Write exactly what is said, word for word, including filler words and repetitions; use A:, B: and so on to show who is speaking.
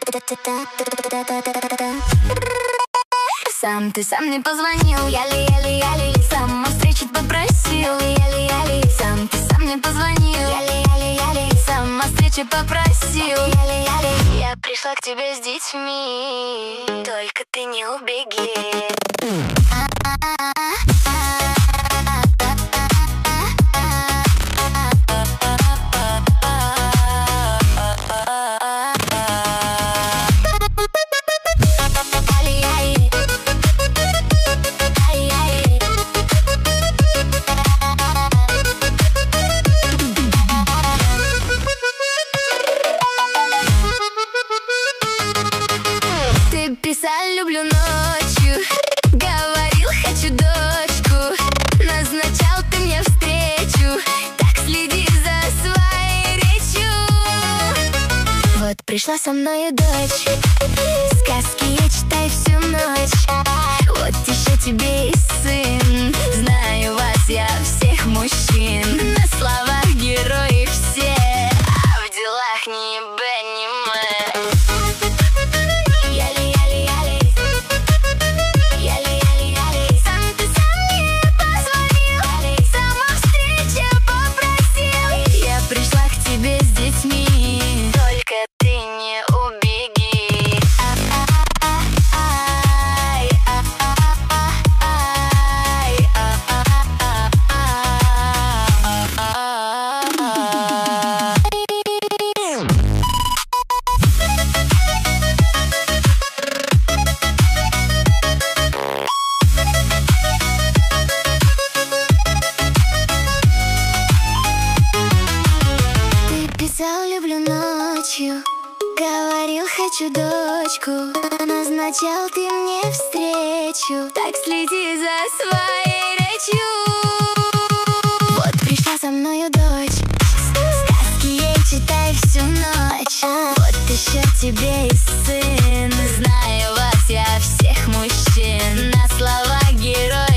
A: Сам ты сам не позвонил, яли-яли-яли, сам о встрече попросил, яли-яли. Сам ты сам не позвонил, яли-яли-яли, сам о встрече попросил, яли-яли. Я пришла к тебе с детьми, только ты не убеги. Ты писал «люблю» ночью, говорил «хочу дочку», назначал ты мне встречу, так следи за своей речью. Вот пришла со мною дочь, сказки я читаю всю ночь. Вот еще тебе и сын, знаю вас я всех мужчин. На словах герои все, а в делах ни б, ни м. Только ты не убеги. Писал «люблю» ночью, говорил «хочу дочку», назначал ты мне встречу, так следи за своей речью. Вот пришла со мною дочь, сказки ей читай всю ночь. Вот еще тебе и сын, знаю вас я всех мужчин. На слова героя